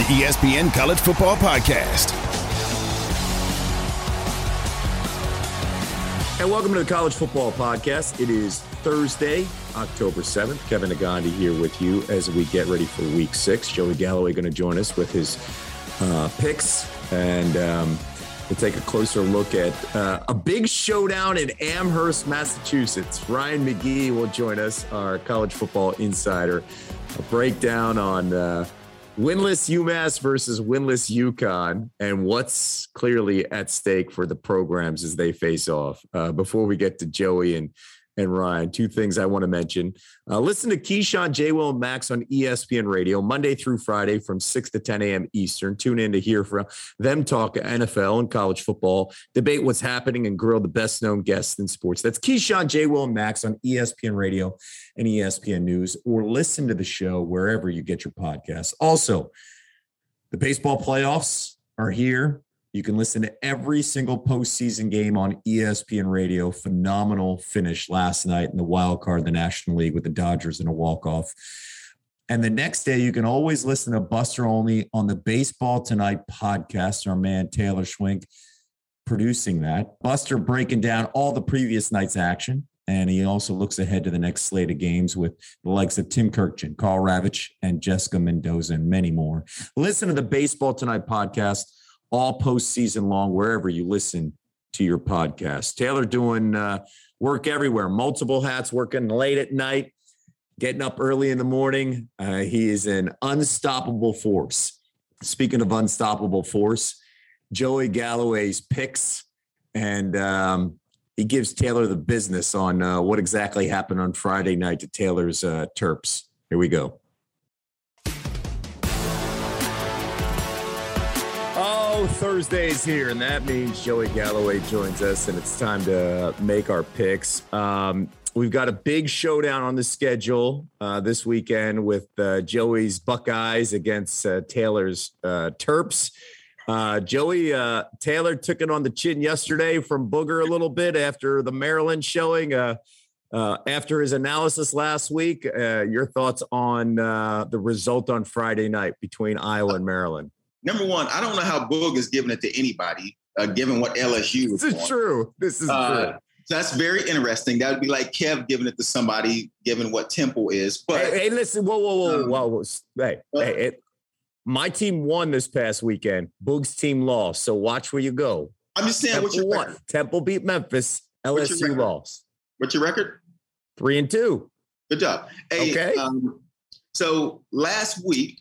ESPN College Football Podcast. And welcome to the College Football Podcast. It is Thursday, October 7th. Kevin Negandhi here with you as we get ready for Week 6. Joey Galloway going to join us with his picks, and we'll take a closer look at a big showdown in Amherst, Massachusetts. Ryan McGee will join us, our college football insider. A breakdown on winless UMass versus winless UConn and what's clearly at stake for the programs as they face off. Before we get to Joey and Ryan, two things I want to mention. Listen to Keyshawn, J. Will, and Max on ESPN Radio Monday through Friday from 6 to 10 a.m. Eastern. Tune in to hear from them talk NFL and college football, debate what's happening, and grill the best-known guests in sports. That's Keyshawn, J. Will, and Max on ESPN Radio and ESPN News, or listen to the show wherever you get your podcasts. Also, the baseball playoffs are here. You can listen to every single postseason game on ESPN Radio. Phenomenal finish last night in the wild card of the National League with the Dodgers in a walk-off. And the next day, you can always listen to Buster Olney on the Baseball Tonight podcast. Our man Taylor Schwink producing that. Buster breaking down all the previous night's action. And he also looks ahead to the next slate of games with the likes of Tim Kirkchin, Carl Ravitch, and Jessica Mendoza, and many more. Listen to the Baseball Tonight podcast all postseason long, wherever you listen to your podcast. Taylor doing work everywhere, multiple hats, working late at night, getting up early in the morning. He is an unstoppable force. Speaking of unstoppable force, Joey Galloway's picks, and he gives Taylor the business on what exactly happened on Friday night to Taylor's Terps. Here we go. Thursday's here, and that means Joey Galloway joins us, and it's time to make our picks. We've got a big showdown on the schedule this weekend with Joey's Buckeyes against Taylor's Terps. Taylor took it on the chin yesterday from Booger a little bit after the Maryland showing. After his analysis last week, your thoughts on the result on Friday night between Iowa and Maryland? Number one, I don't know how Boog is giving it to anybody, given what LSU is. This is true. This is true. So that's very interesting. That would be like Kev giving it to somebody, given what Temple is. But hey, listen, whoa. Hey, my team won this past weekend. Boog's team lost. So watch where you go. I'm just saying, Temple what's your won. record? Temple beat Memphis. LSU lost. What's your record? 3-2. Good job. Hey, okay. So last week,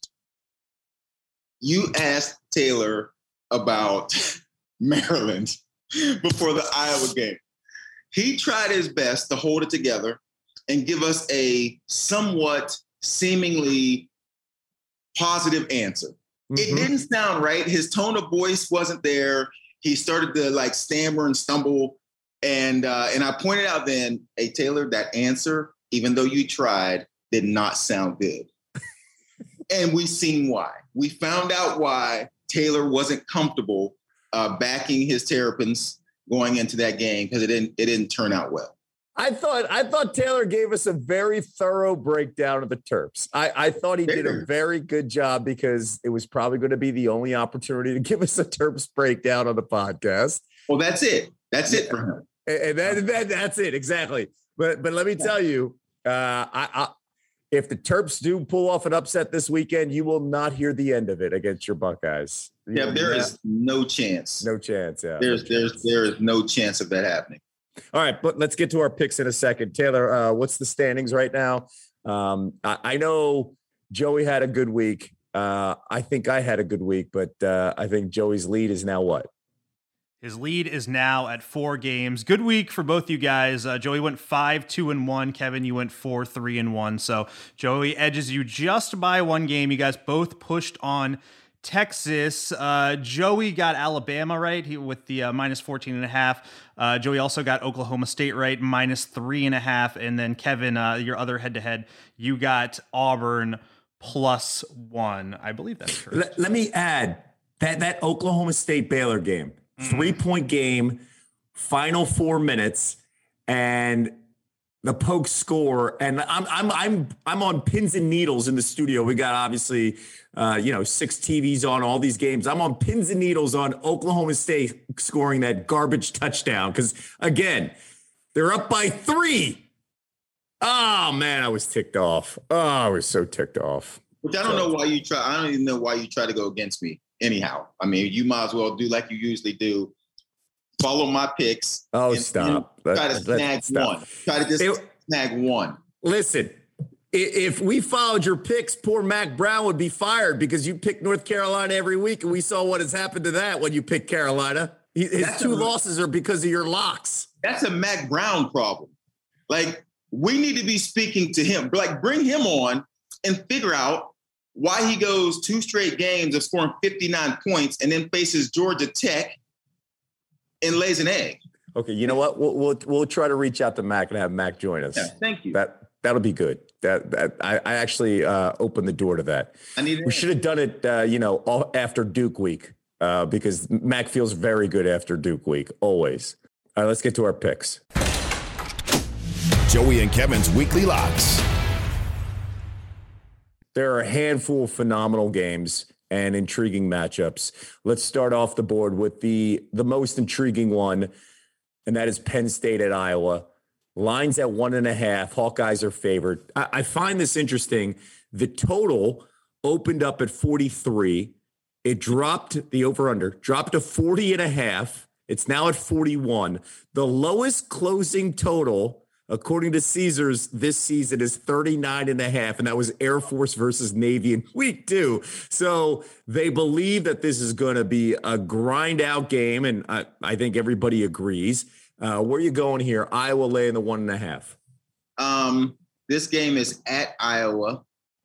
you asked Taylor about Maryland before the Iowa game. He tried his best to hold it together and give us a somewhat seemingly positive answer. Mm-hmm. It didn't sound right. His tone of voice wasn't there. He started to stammer and stumble. And I pointed out then, hey, Taylor, that answer, even though you tried, did not sound good. And we've seen why. We found out why Taylor wasn't comfortable backing his Terrapins going into that game because it didn't turn out well. I thought Taylor gave us a very thorough breakdown of the Terps. I thought he did a very good job because it was probably going to be the only opportunity to give us a Terps breakdown on the podcast. Well, that's it. That's it for him. And that's it. Exactly. But let me tell you, if the Terps do pull off an upset this weekend, you will not hear the end of it against your Buckeyes. Yeah, there is no chance. No chance. Yeah, there is no chance of that happening. All right, but let's get to our picks in a second. Taylor, what's the standings right now? I know Joey had a good week. I think I had a good week, but I think Joey's lead is now what? His lead is now at 4 games. Good week for both you guys. Joey went 5-2-1. Kevin, you went 4-3-1. So Joey edges you just by 1 game. You guys both pushed on Texas. Joey got Alabama right with the minus 14.5. Joey also got Oklahoma State right, minus 3.5. And then Kevin, your other head-to-head, you got Auburn +1. I believe that's correct. Let me add that Oklahoma State Baylor game. 3-point game, final 4 minutes, and the Poke score, and I'm on pins and needles in the studio. We got obviously 6 TVs on all these games. I'm on pins and needles on Oklahoma State scoring that garbage touchdown because again, they're up by 3. Oh man, I was ticked off. Oh, I was so ticked off. Which I don't know why you try. I don't even know why you try to go against me. Anyhow, I mean, you might as well do like you usually do. Follow my picks. Oh, stop. Try to snag one. Try to just snag one. Listen, if we followed your picks, poor Mac Brown would be fired because you pick North Carolina every week, and we saw what has happened to that when you pick Carolina. His 2 losses are because of your locks. That's a Mac Brown problem. Like, we need to be speaking to him. Like, bring him on and figure out why he goes 2 straight games of scoring 59 points and then faces Georgia Tech and lays an egg. Okay, you know what? We'll try to reach out to Mac and have Mac join us. Yeah, thank you. That'll be good. I actually opened the door to that. We should have done it, after Duke week because Mac feels very good after Duke week, always. All right, let's get to our picks. Joey and Kevin's Weekly Locks. There are a handful of phenomenal games and intriguing matchups. Let's start off the board with the most intriguing one, and that is Penn State at Iowa. Line's at 1.5. Hawkeyes are favored. I find this interesting. The total opened up at 43. It dropped, the over-under, dropped to 40.5. It's now at 41. The lowest closing total, according to Caesars, this season is 39.5, and that was Air Force versus Navy in week 2. So they believe that this is going to be a grind-out game, and I think everybody agrees. Where are you going here? Iowa laying the 1.5. This game is at Iowa,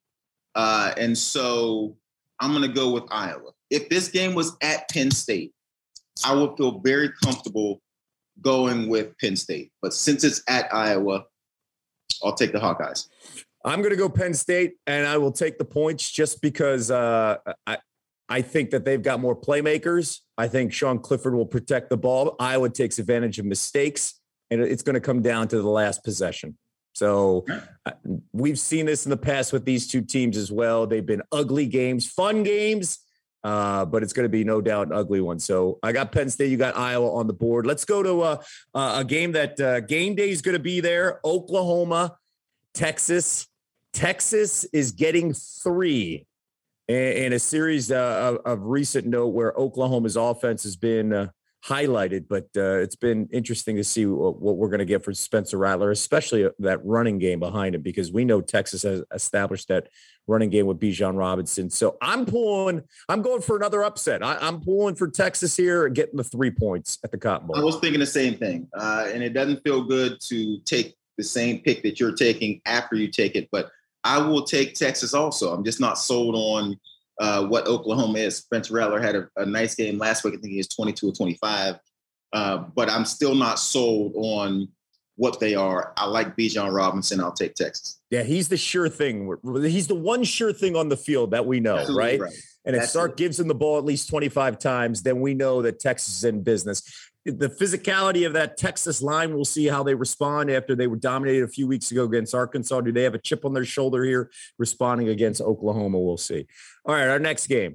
and so I'm going to go with Iowa. If this game was at Penn State, I would feel very comfortable going with Penn State. But since it's at Iowa, I'll take the Hawkeyes. I'm going to go Penn State, and I will take the points just because I think that they've got more playmakers. I think Sean Clifford will protect the ball. Iowa takes advantage of mistakes, and it's going to come down to the last possession. So we've seen this in the past with these 2 teams as well. They've been ugly games, fun games, but it's going to be no doubt an ugly one. So I got Penn State. You got Iowa on the board. Let's go to a game that game day is going to be there. Oklahoma, Texas. Texas is getting 3 in a series of recent note where Oklahoma's offense has been highlighted, but it's been interesting to see what we're going to get for Spencer Rattler, especially that running game behind him, because we know Texas has established that running game with Bijan Robinson. So I'm going for another upset. I'm pulling for Texas here and getting the 3 points at the Cotton Bowl. I was thinking the same thing, and it doesn't feel good to take the same pick that you're taking after you take it, but I will take Texas also. I'm just not sold on what Oklahoma is. Spencer Rattler had a nice game last week. I think he was 22 or 25. But I'm still not sold on what they are. I like Bijan Robinson. I'll take Texas. Yeah, he's the sure thing. He's the one sure thing on the field that we know, right? And if Sark gives him the ball at least 25 times, then we know that Texas is in business. The physicality of that Texas line, we'll see how they respond after they were dominated a few weeks ago against Arkansas. Do they have a chip on their shoulder here responding against Oklahoma? We'll see. All right, our next game.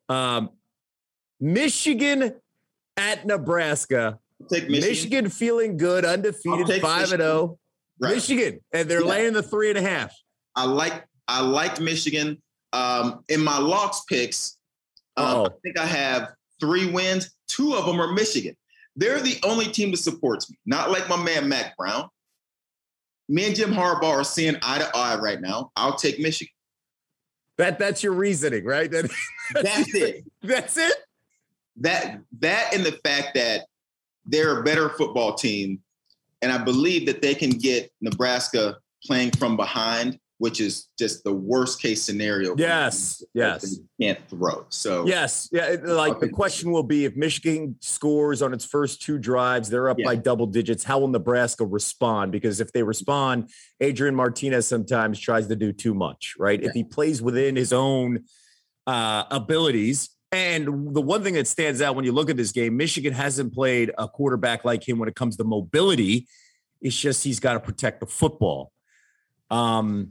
Michigan at Nebraska. Take Michigan feeling good, undefeated, 5-0. Right. Michigan, and they're laying the 3.5. I like Michigan. In my locks picks, I think I have 3 wins. 2 of them are Michigan. They're the only team that supports me. Not like my man Mac Brown. Me and Jim Harbaugh are seeing eye to eye right now. I'll take Michigan. That's your reasoning, right? That's it. That's it? That and the fact that they're a better football team, and I believe that they can get Nebraska playing from behind, which is just the worst case scenario. Yes. Can't throw. So yes. Yeah. Like the question will be if Michigan scores on its first 2 drives, they're up by double digits. How will Nebraska respond? Because if they respond, Adrian Martinez sometimes tries to do too much, right? Yeah. If he plays within his own abilities. And the one thing that stands out when you look at this game, Michigan hasn't played a quarterback like him when it comes to mobility It's just he's got to protect the football. Wow,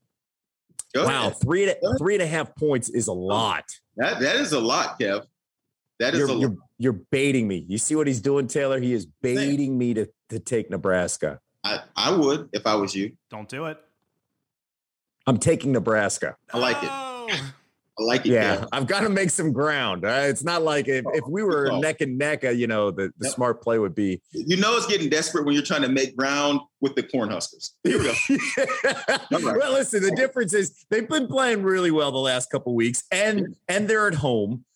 3.5 points is a lot. That is a lot, Kev. That is a lot. You're baiting me. You see what he's doing, Taylor? He is baiting me to take Nebraska. I would if I was you. Don't do it. I'm taking Nebraska. I like it. I like it. Yeah, Kev. I've got to make some ground. It's not like if we were neck and neck, the smart play would be. It's getting desperate when you're trying to make ground with the Cornhuskers. Here we go. Right. Well, listen, the difference is they've been playing really well the last couple of weeks, and they're at home.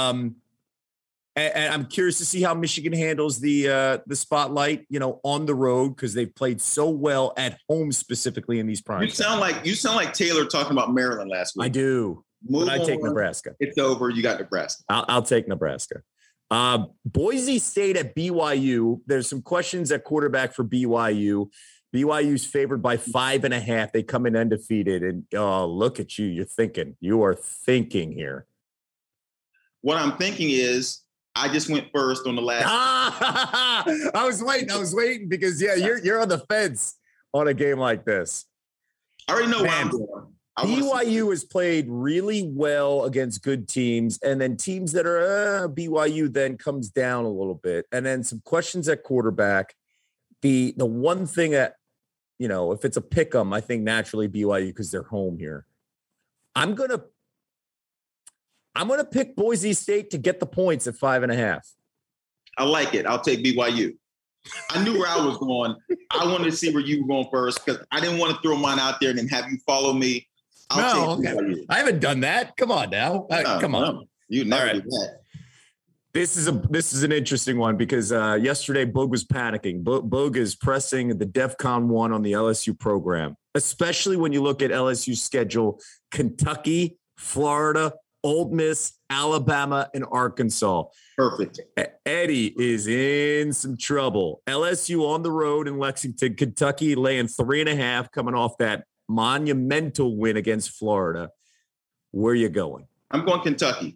And I'm curious to see how Michigan handles the spotlight, on the road, because they've played so well at home, specifically in these primes. You sound like Taylor talking about Maryland last week. I do. But I take Nebraska. It's over. You got Nebraska. I'll take Nebraska. Boise State at BYU. There's some questions at quarterback for BYU. BYU's favored by 5.5. They come in undefeated. And look at you. You are thinking here. What I'm thinking is I just went first on the last. I was waiting because you're on the fence on a game like this. I already know where I'm going. BYU has played really well against good teams, and then teams that are BYU then comes down a little bit. And then some questions at quarterback. The one thing that, if it's a pick 'em, I think naturally BYU because they're home here. I'm gonna pick Boise State to get the points at 5.5. I like it. I'll take BYU. I knew where I was going. I wanted to see where you were going first because I didn't want to throw mine out there and then have you follow me. I haven't done that. Come on now. Come on. No, you never do that. This is an interesting one because yesterday Boog was panicking. Boog is pressing the DEFCON 1 on the LSU program, especially when you look at LSU's schedule: Kentucky, Florida, Ole Miss, Alabama, and Arkansas. Perfect. Eddie is in some trouble. LSU on the road in Lexington, Kentucky laying 3.5, coming off that monumental win against Florida. Where are you going? I'm going Kentucky.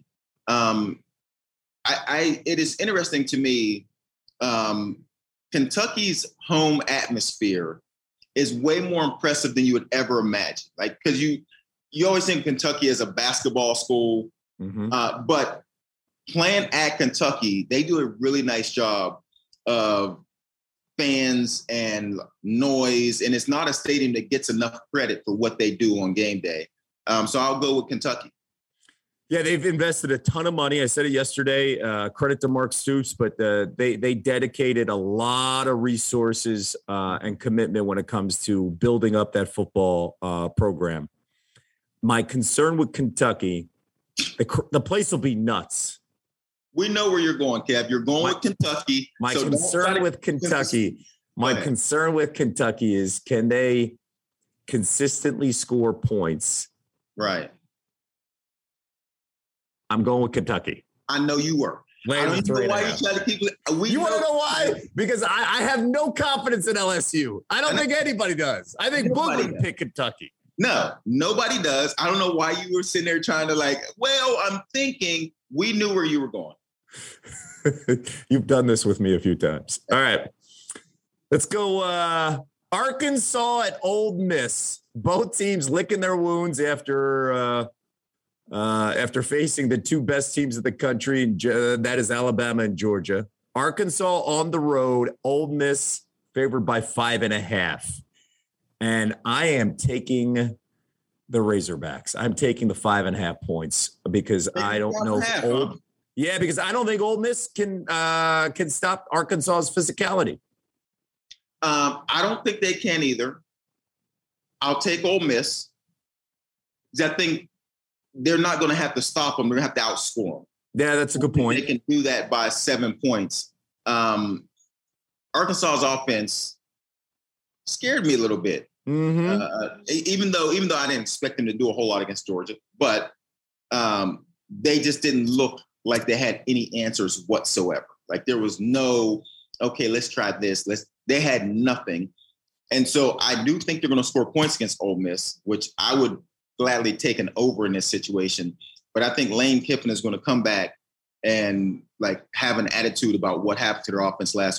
It is interesting to me. Kentucky's home atmosphere is way more impressive than you would ever imagine. Like, because you always think Kentucky is a basketball school, but playing at Kentucky, they do a really nice job of fans and noise, and it's not a stadium that gets enough credit for what they do on game day. So I'll go with Kentucky. Yeah, they've invested a ton of money. I said it yesterday. Credit to Mark Stoops, but they dedicated a lot of resources and commitment when it comes to building up that football program. My concern with Kentucky, the place will be nuts. We know where you're going, Kev. You're going with Kentucky. My concern with Kentucky is, can they consistently score points? Right. I'm going with Kentucky. I know you were. I don't know why you try to keep it. You want to know why? Because I have no confidence in LSU. I don't think anybody does. I think Boog would pick Kentucky. No, nobody does. I don't know why you were sitting there trying to I'm thinking we knew where you were going. You've done this with me a few times. All right. Let's go Arkansas at Ole Miss. Both teams licking their wounds after facing the two best teams of the country, and that is Alabama and Georgia. Arkansas on the road, Ole Miss favored by 5.5. And I am taking the Razorbacks. I'm taking the 5.5 points because I don't know because I don't think Ole Miss can stop Arkansas's physicality. I don't think they can either. I'll take Ole Miss. I think they're not going to have to stop them. They're going to have to outscore them. Yeah, that's a good point. They can do that by 7 points. Arkansas's offense scared me a little bit. Even though I didn't expect them to do a whole lot against Georgia, but they just didn't look like they had any answers whatsoever. Like there was no, okay, let's try this. They had nothing. And so I do think they're going to score points against Ole Miss, which I would gladly take an over in this situation. But I think Lane Kiffin is going to come back and have an attitude about what happened to their offense last week.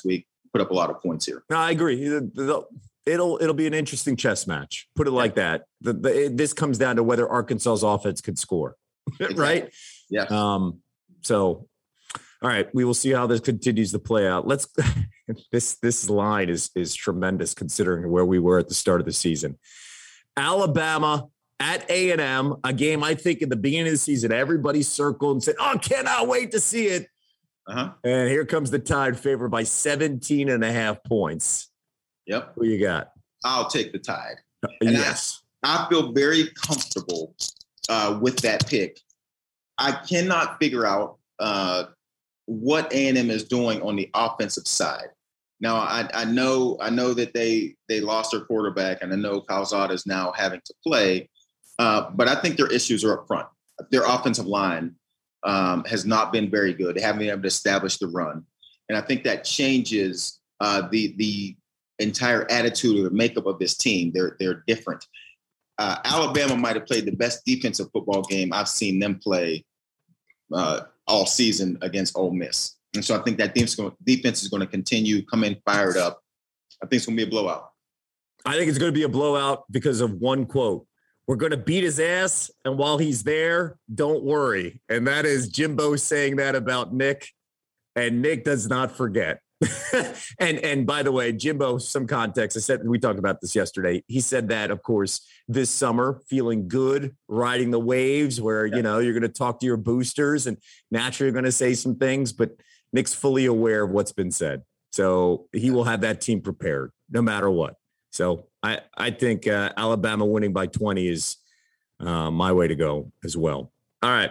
put up a lot of points here. No, I agree. It'll be an interesting chess match. Put it like that. This comes down to whether Arkansas's offense could score, right? Yeah. So, all right, we will see how this continues to play out. This line is tremendous considering where we were at the start of the season. Alabama at A&M, a game I think in the beginning of the season everybody circled and said, "Oh, cannot wait to see it." Uh-huh. And here comes the Tide, favored by 17.5 points. Yep. Who you got? I'll take the Tide. Yes. I feel very comfortable with that pick. I cannot figure out what A&M is doing on the offensive side. Now, I know that they lost their quarterback, and I know Calzada is now having to play, but I think their issues are up front. Their offensive line has not been very good. They haven't been able to establish the run, and I think that changes the entire attitude or the makeup of this team. They're different. Alabama might have played the best defensive football game I've seen them play all season against Ole Miss. And so I think that defense is going to continue, come in fired up. I think it's going to be a blowout. I think it's going to be a blowout because of one quote. We're going to beat his ass, and while he's there, don't worry. And that is Jimbo saying that about Nick, and Nick does not forget. and by the way, Jimbo, some context. We talked about this yesterday. He said that, of course, this summer, feeling good, riding the waves where, you're going to talk to your boosters and naturally you're going to say some things, but Nick's fully aware of what's been said. So he will have that team prepared no matter what. So I think Alabama winning by 20 is my way to go as well. All right.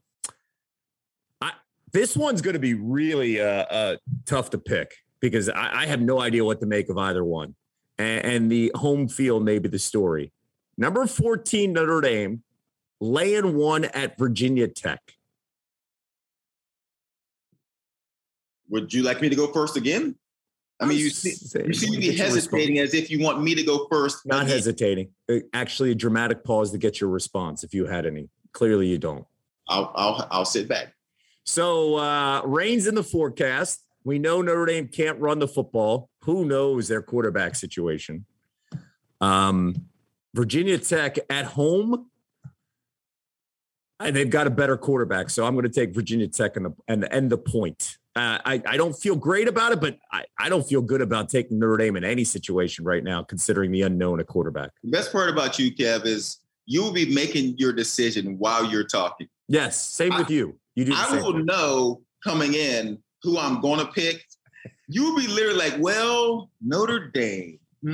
This one's going to be really tough to pick because I have no idea what to make of either one. And the home field may be the story. Number 14, Notre Dame, laying 1 at Virginia Tech. Would you like me to go first again? I mean, you seem to be hesitating as if you want me to go first. Not again. Hesitating. Actually, a dramatic pause to get your response if you had any. Clearly, you don't. I'll sit back. So rain's in the forecast. We know Notre Dame can't run the football. Who knows their quarterback situation? Virginia Tech at home. They've got a better quarterback, so I'm going to take Virginia Tech and the point. I don't feel great about it, but I don't feel good about taking Notre Dame in any situation right now, considering the unknown at quarterback. The best part about you, Kev, is you will be making your decision while you're talking. Yes, same with you. You do. I will know coming in who I'm going to pick. You'll be literally like, well, Notre Dame.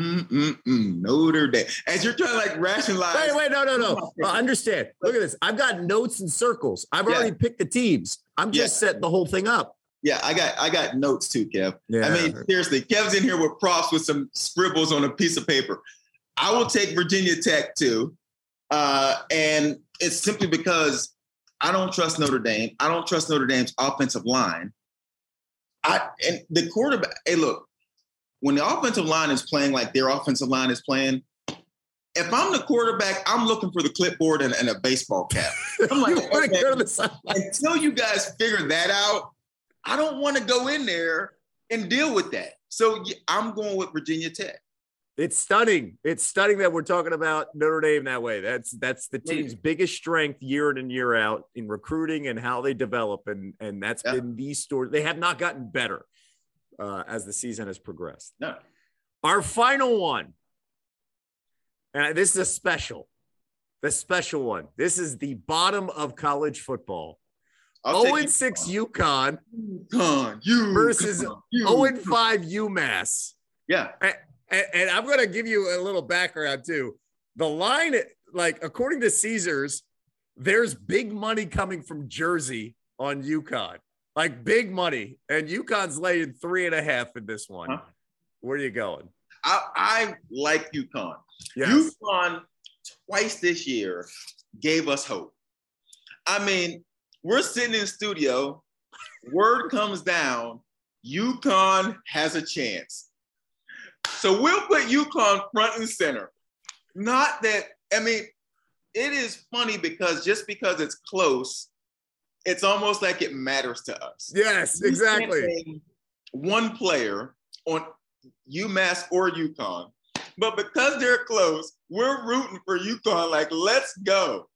Notre Dame. As you're trying to like rationalize. Wait, no. Understand. Look at this. I've got notes and circles. I've already picked the teams. I'm just setting the whole thing up. Yeah, I got notes too, Kev. Yeah. I mean, seriously, Kev's in here with props with some scribbles on a piece of paper. I will take Virginia Tech too. And it's simply because I don't trust Notre Dame. I don't trust Notre Dame's offensive line. And the quarterback, hey, look, when the offensive line is playing like their offensive line is playing, if I'm the quarterback, I'm looking for the clipboard and a baseball cap. I'm like, okay, until you guys figure that out, I don't want to go in there and deal with that. So I'm going with Virginia Tech. It's stunning. It's stunning that we're talking about Notre Dame that way. That's the team's biggest strength year in and year out in recruiting and how they develop. And that's been the story. They have not gotten better as the season has progressed. No. Our final one. And this is the special one. This is the bottom of college football. 0-6 UConn versus 0-5 UMass. Yeah. And I'm going to give you a little background too. The line, like according to Caesars, there's big money coming from Jersey on UConn, like big money. And UConn's laying 3.5 in this one. Huh? Where are you going? I like UConn. Yes. UConn twice this year gave us hope. I mean, we're sitting in the studio, word comes down, UConn has a chance. So we'll put UConn front and center. Not that, I mean, it is funny because just because it's close, it's almost like it matters to us. Yes, exactly. One player on UMass or UConn. But because they're close, we're rooting for UConn. Like, let's go.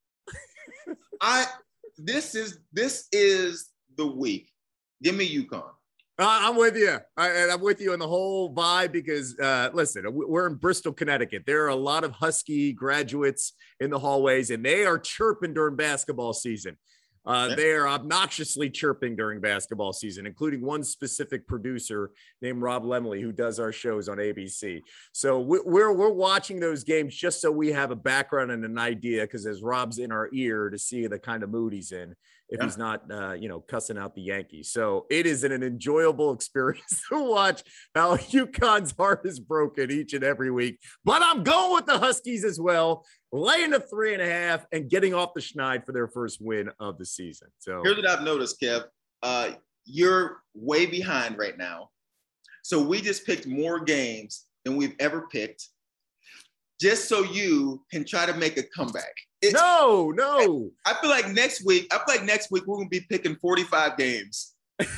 This is the week. Give me UConn. I'm with you. And I'm with you on the whole vibe because, listen, we're in Bristol, Connecticut. There are a lot of Husky graduates in the hallways, and they are chirping during basketball season. They are obnoxiously chirping during basketball season, including one specific producer named Rob Lemley, who does our shows on ABC. So we're watching those games just so we have a background and an idea, because as Rob's in our ear to see the kind of mood he's in, if he's not, cussing out the Yankees. So it is an enjoyable experience to watch how UConn's heart is broken each and every week. But I'm going with the Huskies as well, laying a 3.5 and getting off the schneid for their first win of the season. So here's what I've noticed, Kev. You're way behind right now. So we just picked more games than we've ever picked, just so you can try to make a comeback. No. I feel like next week we're going to be picking 45 games.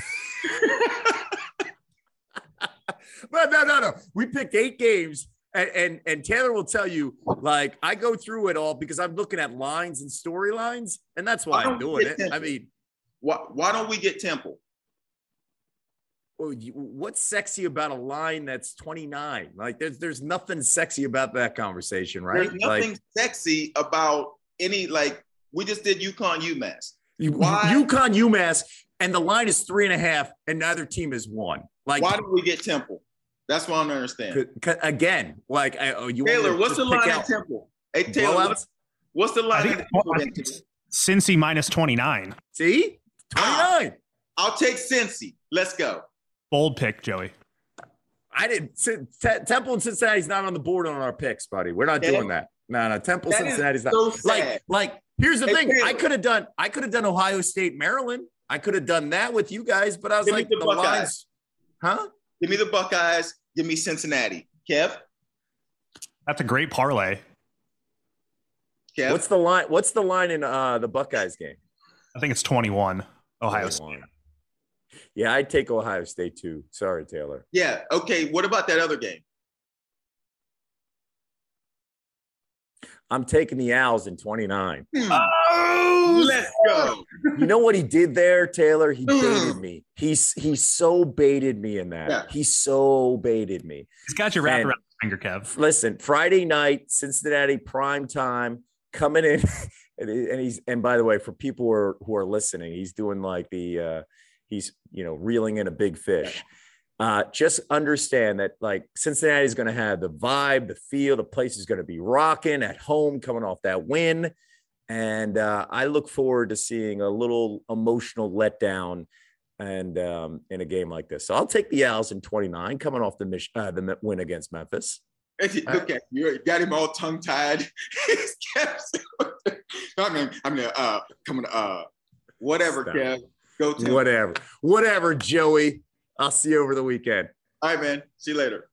No. We picked 8 games. And Taylor will tell you, like, I go through it all because I'm looking at lines and storylines, and that's why I'm doing it. Temple? I mean, why don't we get Temple? Well, what's sexy about a line that's 29? Like, there's nothing sexy about that conversation, right? There's nothing sexy about any, like, we just did UConn UMass. UConn UMass, and the line is 3.5, and neither team has won. Like, why don't we get Temple? That's what I don't understand. Again, like, Taylor, what's the line at Temple? Hey, Taylor, what's the line at Temple? Cincy minus 29. See? 29. I'll take Cincy. Let's go. Bold pick, Joey. I didn't. Temple and Cincinnati's not on the board on our picks, buddy. We're not doing that. No. Temple, Cincinnati's not. So like. Here's the thing. Taylor. I could have done Ohio State, Maryland. I could have done that with you guys, but I was like, the lines. Huh? Give me the Buckeyes. Give me Cincinnati. Kev? That's a great parlay. Kev? What's the line? What's the line in the Buckeyes game? I think it's 21. Ohio State. Yeah, I'd take Ohio State too. Sorry, Taylor. Yeah. Okay. What about that other game? I'm taking the Owls in 29. Oh, let's go. You know what he did there, Taylor? He baited me. He so baited me in that. Yeah. He so baited me. He's got you wrapped around the finger, Kev. Listen, Friday night, Cincinnati prime time coming in, and by the way, for people who are listening, he's doing like the he's reeling in a big fish. Just understand that, like, Cincinnati is going to have the vibe, the feel, the place is going to be rocking at home coming off that win. And I look forward to seeing a little emotional letdown and in a game like this. So I'll take the Owls in 29 coming off the win against Memphis. Okay, you got him all tongue-tied. Whatever, Kev. Go to Whatever, Joey. I'll see you over the weekend. All right, man. See you later.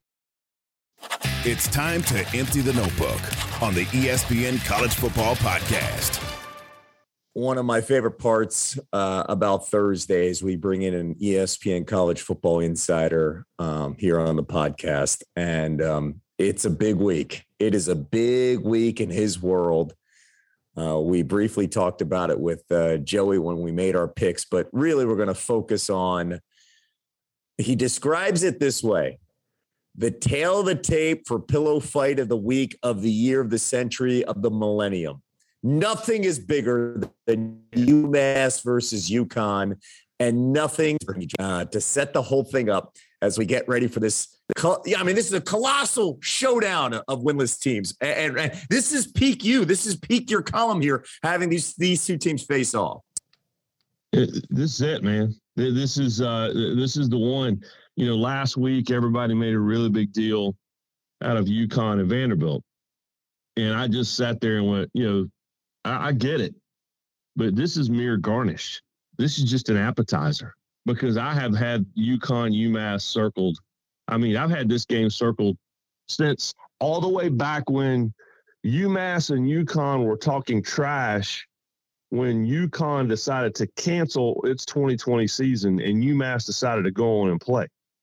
It's time to empty the notebook on the ESPN College Football Podcast. One of my favorite parts about Thursdays, we bring in an ESPN College Football insider here on the podcast. And it's a big week. It is a big week in his world. We briefly talked about it with Joey when we made our picks, but really we're going to focus on, he describes it this way: the tail of the tape for pillow fight of the week, of the year, of the century, of the millennium. Nothing is bigger than UMass versus UConn, and nothing to set the whole thing up as we get ready for this. This is a colossal showdown of winless teams, and this is peak you. This is peak your column here, having these two teams face off. This is it, man. This is the one. Last week everybody made a really big deal out of UConn and Vanderbilt, and I just sat there and went, I get it, but this is mere garnish. This is just an appetizer, because I have had UConn UMass circled. I mean, I've had this game circled since all the way back when UMass and UConn were talking trash, when UConn decided to cancel its 2020 season and UMass decided to go on and play.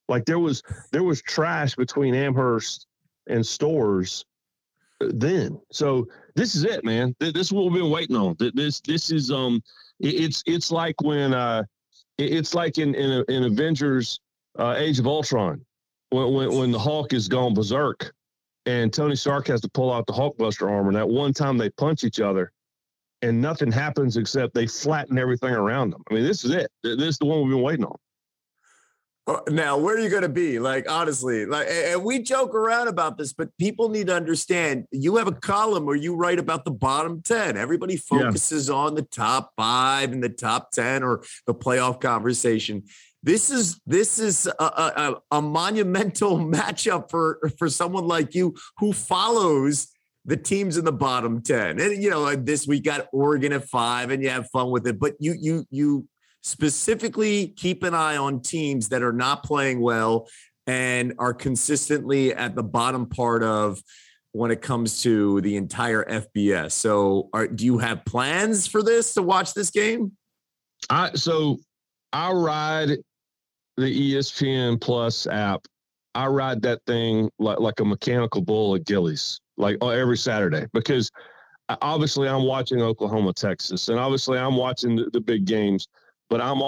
Like there was trash between Amherst and Storrs then. So this is it, man. This is what we've been waiting on. This is it's like when it's like in Avengers Age of Ultron when the Hulk is gone berserk and Tony Stark has to pull out the Hulkbuster armor. And that one time they punch each other and nothing happens except they flatten everything around them. I mean, this is it. This is the one we've been waiting on. Now, where are you going to be? Like, honestly, and we joke around about this, but people need to understand you have a column where you write about the bottom 10. Everybody focuses on the top 5 and the top 10 or the playoff conversation. This is a monumental matchup for someone like you who follows the teams in the bottom 10. And, this week got Oregon at 5 and you have fun with it, but you specifically keep an eye on teams that are not playing well and are consistently at the bottom part of when it comes to the entire FBS. So do you have plans for this to watch this game? I ride the ESPN Plus app. I ride that thing like a mechanical bull at Gillies, like every Saturday, because obviously I'm watching Oklahoma, Texas, and obviously I'm watching the big games. But I am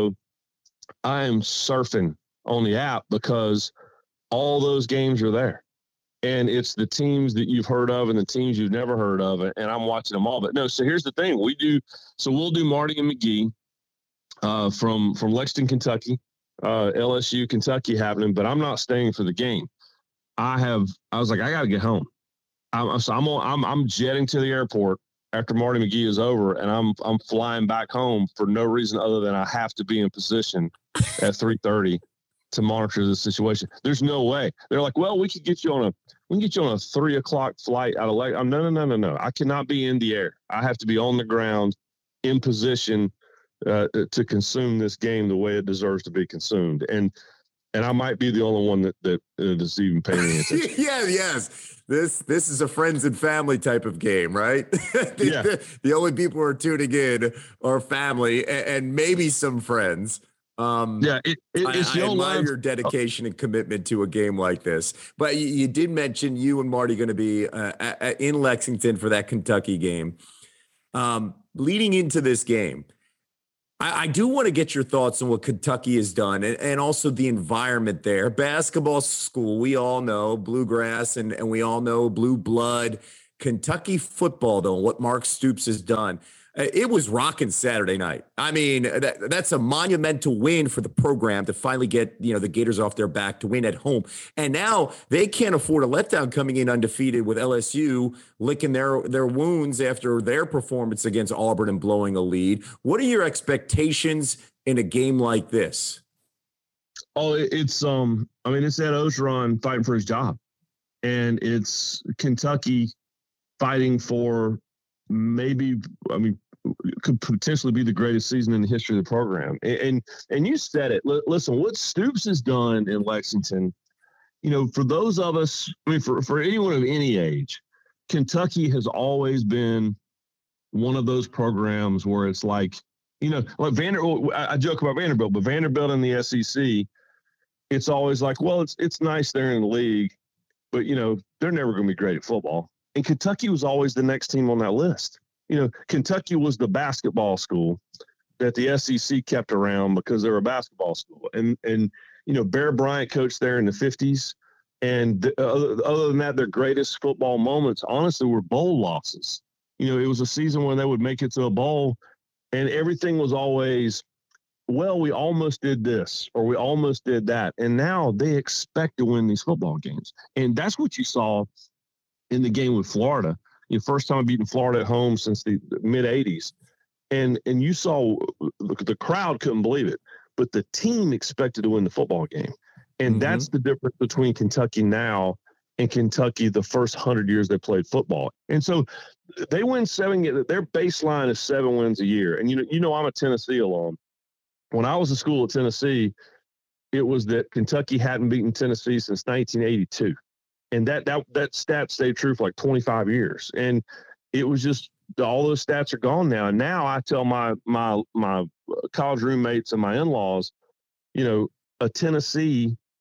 surfing on the app because all those games are there. And it's the teams that you've heard of and the teams you've never heard of. And I'm watching them all. But no, so here's the thing. We'll do Marty and McGee from Lexington, Kentucky, LSU, Kentucky happening. But I'm not staying for the game. I was like, I got to get home. I'm jetting to the airport after Marty McGee is over, and I'm flying back home for no reason other than I have to be in position at 3:30 to monitor the situation. There's no way. They're like, well, we can get you on a 3:00 flight out of Lake. No. I cannot be in the air. I have to be on the ground in position to consume this game the way it deserves to be consumed. And I might be the only one that is even paying attention. Yes. This is a friends and family type of game, right? The only people who are tuning in are family and maybe some friends. I admire your dedication and commitment to a game like this. But you did mention you and Marty going to be in Lexington for that Kentucky game. Leading into this game, I do want to get your thoughts on what Kentucky has done and also the environment there. Basketball school, we all know bluegrass and we all know blue blood. Kentucky football, though, what Mark Stoops has done. It was rocking Saturday night. I mean, that's a monumental win for the program to finally get, the Gators off their back to win at home. And now they can't afford a letdown coming in undefeated with LSU licking their wounds after their performance against Auburn and blowing a lead. What are your expectations in a game like this? Oh, it's Ed Orgeron fighting for his job, and it's Kentucky fighting for could potentially be the greatest season in the history of the program. And you said it. Listen, what Stoops has done in Lexington, for those of us, for anyone of any age, Kentucky has always been one of those programs where it's like Vanderbilt. I joke about Vanderbilt, but Vanderbilt in the SEC, it's always like, well, it's nice they're in the league, but they're never going to be great at football. And Kentucky was always the next team on that list. Kentucky was the basketball school that the SEC kept around because they were a basketball school. And Bear Bryant coached there in the 50s. And other than that, their greatest football moments, honestly, were bowl losses. It was a season when they would make it to a bowl, and everything was always, well, we almost did this or we almost did that. And now they expect to win these football games. And that's what you saw in the game with Florida. First time beating Florida at home since the mid-'80s. And you saw the crowd couldn't believe it, but the team expected to win the football game. And that's the difference between Kentucky now and Kentucky the first 100 years they played football. And so they win 7 games. Their baseline is 7 wins a year. And I'm a Tennessee alum. When I was in school at Tennessee, it was that Kentucky hadn't beaten Tennessee since 1982. And that stat stayed true for like 25 years. And it was just all those stats are gone now. And now I tell my college roommates and my in-laws, a Tennessee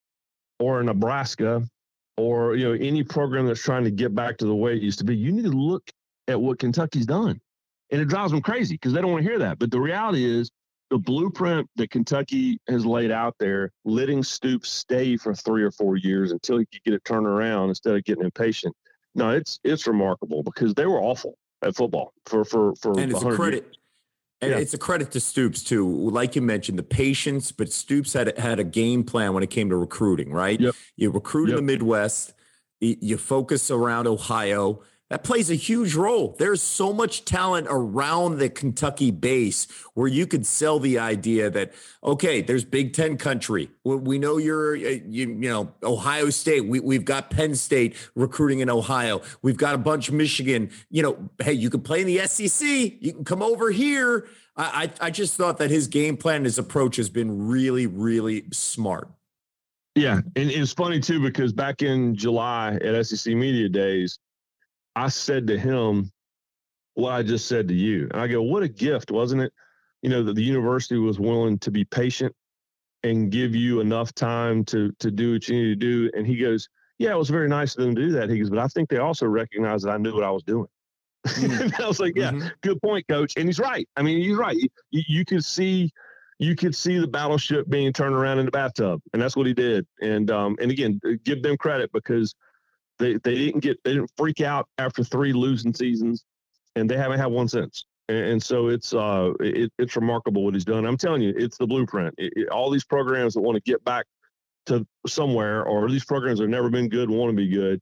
or a Nebraska or, any program that's trying to get back to the way it used to be, you need to look at what Kentucky's done. And it drives them crazy because they don't want to hear that. But the reality is the blueprint that Kentucky has laid out there, letting Stoops stay for 3 or 4 years until he could get it turned around instead of getting impatient. No, it's remarkable because they were awful at football for and it's a credit. Years. And it's a credit to Stoops, too. Like you mentioned, the patience, but Stoops had a game plan when it came to recruiting, right? Yep. You recruit in the Midwest. You focus around Ohio. That plays a huge role. There's so much talent around the Kentucky base where you could sell the idea that, okay, there's Big Ten country. We know you're, Ohio State. We've got Penn State recruiting in Ohio. We've got a bunch of Michigan. Hey, you can play in the SEC. You can come over here. I just thought that his game plan and his approach has been really, really smart. Yeah, and it's funny, too, because back in July at SEC Media Days, I said to him what I just said to you. And I go, what a gift, wasn't it? That the university was willing to be patient and give you enough time to do what you need to do. And he goes, yeah, it was very nice of them to do that. He goes, but I think they also recognized that I knew what I was doing. And I was like, yeah, good point, Coach. And he's right. I mean, he's right. You could see the battleship being turned around in the bathtub. And that's what he did. And again, give them credit because They didn't freak out after 3 losing seasons, and they haven't had one since. And so it's remarkable what he's done. I'm telling you, it's the blueprint. All these programs that want to get back to somewhere, or these programs that have never been good, want to be good,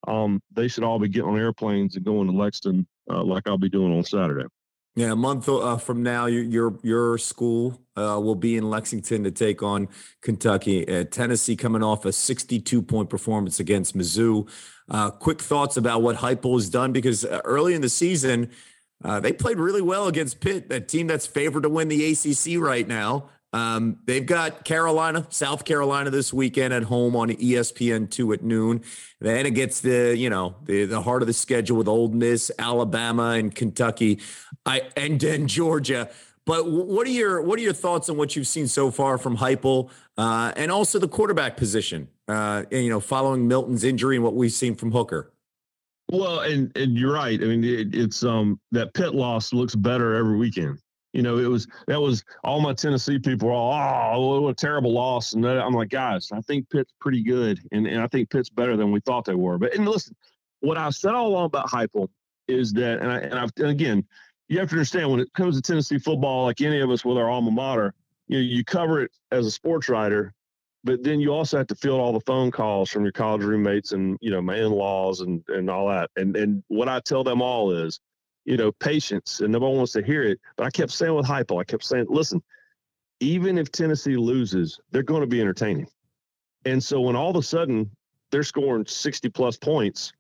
they should all be getting on airplanes and going to Lexington like I'll be doing on Saturday. Yeah, a month from now, your school will be in Lexington to take on Kentucky. Tennessee coming off a 62-point performance against Mizzou. Quick thoughts about what Heupel has done, because early in the season, they played really well against Pitt, that team that's favored to win the ACC right now. They've got South Carolina this weekend at home on ESPN2 at noon. Then it gets the heart of the schedule with Ole Miss, Alabama, and Kentucky, and Georgia. But what are your thoughts on what you've seen so far from Heupel, and also the quarterback position? Following Milton's injury and what we've seen from Hooker. Well, and you're right. I mean, it's that Pitt loss looks better every weekend. That was all my Tennessee people were all, what a terrible loss. And I'm like, guys, I think Pitt's pretty good. And I think Pitt's better than we thought they were. And listen, what I've said all along about Heupel is that, and again, you have to understand when it comes to Tennessee football, like any of us with our alma mater, you cover it as a sports writer, but then you also have to field all the phone calls from your college roommates and, my in-laws and all that. And what I tell them all is, patience, and nobody wants to hear it. But I kept saying with Heupel, I kept saying, listen, even if Tennessee loses, they're going to be entertaining. And so when all of a sudden they're scoring 60-plus points,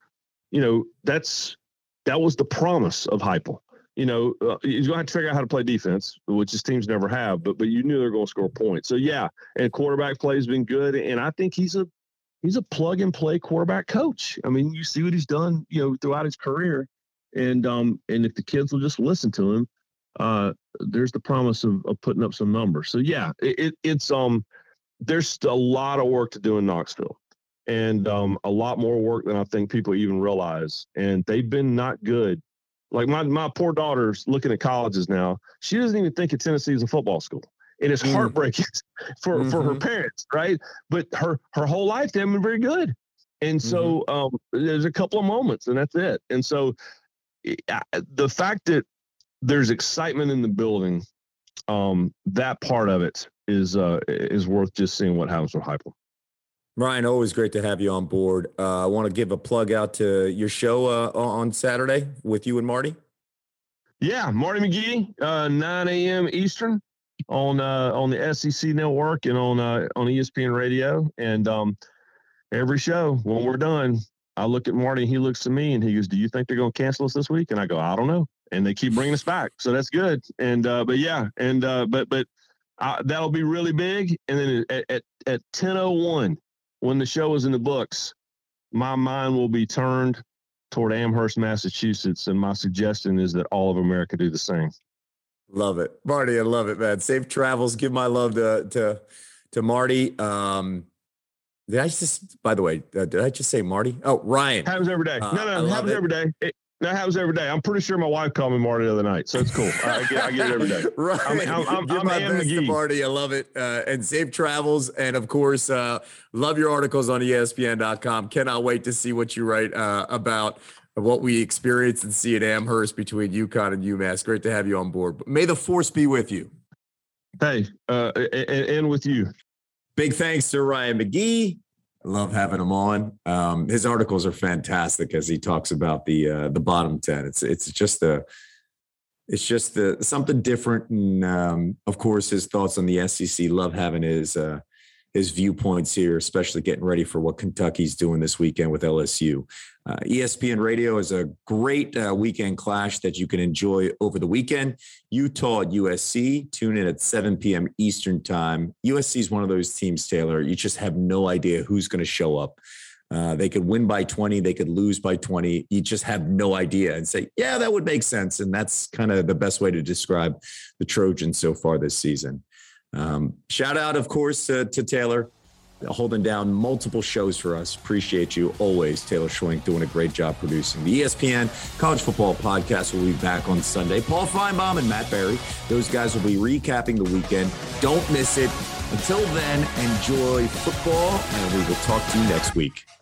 that was the promise of Heupel. You're going to have to figure out how to play defense, which his teams never have, but you knew they're going to score points. So, yeah, and quarterback play has been good, and I think he's a plug-and-play quarterback coach. I mean, you see what he's done, throughout his career. And if the kids will just listen to him, there's the promise of putting up some numbers. So yeah, it's there's a lot of work to do in Knoxville, and a lot more work than I think people even realize. And they've been not good. Like my poor daughter's looking at colleges now. She doesn't even think of Tennessee as a football school, and it's heartbreaking for her parents, right? But her whole life they haven't been very good, and so there's a couple of moments, and that's it. And so the fact that there's excitement in the building, that part of it is worth just seeing what happens with Heupel. Ryan, always great to have you on board. I want to give a plug out to your show on Saturday with you and Marty. Yeah, Marty McGee, 9 a.m. Eastern on the SEC Network and on ESPN Radio. And every show, when we're done, I look at Marty and he looks at me and he goes, "Do you think they're going to cancel us this week?" And I go, "I don't know." And they keep bringing us back, so that's good. And but that'll be really big. And then at 10:01, when the show is in the books, my mind will be turned toward Amherst, Massachusetts, and my suggestion is that all of America do the same. Love it, Marty. I love it, man. Safe travels. Give my love to Marty. Did I just, by the way, did I just say Marty? Oh, Ryan. Happens every day. No, it happens every day. That happens every day. I'm pretty sure my wife called me Marty the other night, so it's cool. I get it every day. Right. I'm my best to Marty. I love it. And safe travels. And of course, love your articles on ESPN.com. Cannot wait to see what you write about what we experienced and see at Amherst between UConn and UMass. Great to have you on board. May the force be with you. Hey, and with you. Big thanks to Ryan McGee. I love having him on. His articles are fantastic as he talks about the bottom 10. It's just something different. And of course, his thoughts on the SEC. Love having his viewpoints here, especially getting ready for what Kentucky's doing this weekend with LSU. ESPN Radio is a great weekend clash that you can enjoy over the weekend. Utah at USC, tune in at 7 p.m. Eastern time. USC is one of those teams, Taylor, you just have no idea who's going to show up. They could win by 20. They could lose by 20. You just have no idea and say, yeah, that would make sense. And that's kind of the best way to describe the Trojans so far this season. Shout out, of course, to Taylor, holding down multiple shows for us. Appreciate you always. Taylor Schwenk doing a great job producing. The ESPN College Football Podcast will be back on Sunday. Paul Feinbaum and Matt Berry, those guys will be recapping the weekend. Don't miss it. Until then, enjoy football, and we will talk to you next week.